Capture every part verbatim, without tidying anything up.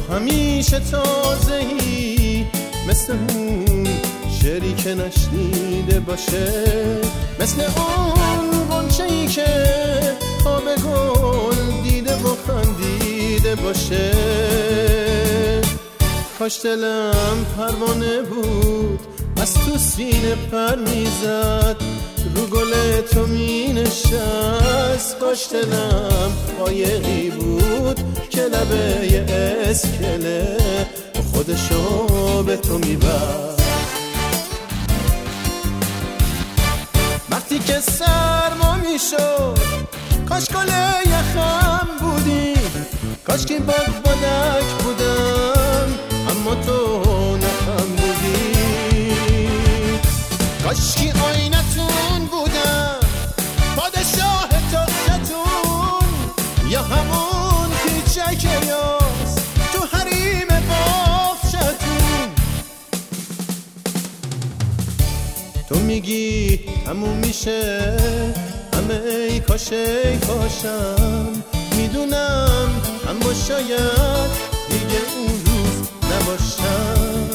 تو همیشه تازه‌ای، مثل اون شعری که نشنیده باشه، مثل اون غنچه‌ای که آب گل دیده و خندیده باشه. کاش دلم پروانه بود، از تو سینه پر میزد، رو گل تو می نشست. کاش دلم قایقی بود که لبه اسکله خودشو به تو میبرد. وقتی که سرما میشد کاش گل یخم بودی، کاش که باد بادک بودم اما تو نخم بودی. کاش که آینتون بودم، پادشاه تختتون، یا همون پیچک یاس تو حریم باغچتون. تو میگی تموم میشه همه، ای کاش ای کاشم میدونم، اما شاید دیگه اون روز نباشم.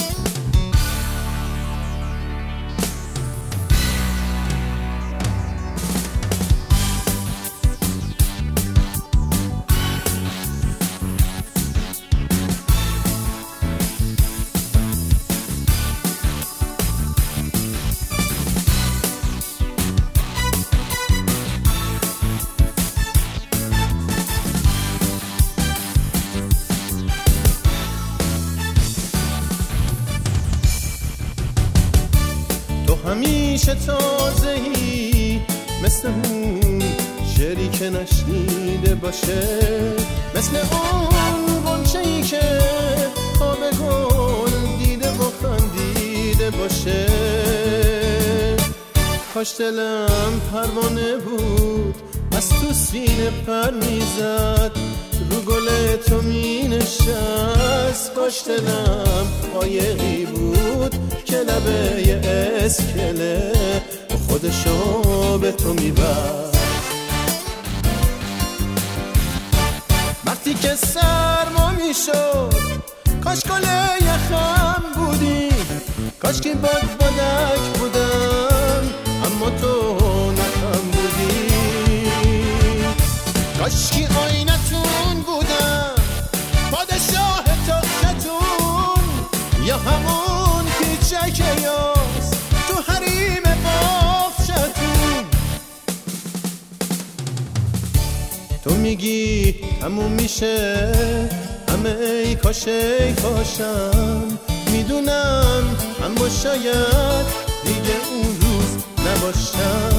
همیشه تازه‌ای، مثل اون شعری که نشنیده باشه، مثل اون غنچه‌ای که آب گل دیده و خندیده باشه. کاش دلم پروانه بود، از تو سینه پر میزد، رو گل تو می نشست. کاش دلم قایقی بود که لبه اسکله خودشو به تو میبرد. وقتی که سرما میشد کاش گل یخم بودی، کاش که باد بادک بودم اما تو نخم بودی. کاش که آینتون بودم، پادشاه تختتون، یا همون پیچک یاس تو حریم باغچتون. تو میگی تموم میشه همه، ای کاش ای کاشم میدونم، اما شاید دیگه اون روز نباشم.